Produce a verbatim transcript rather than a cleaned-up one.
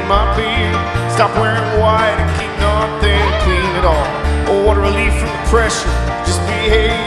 my beard. Stop wearing white and keep nothing clean at all. Oh, what a relief from the pressure. Just behave.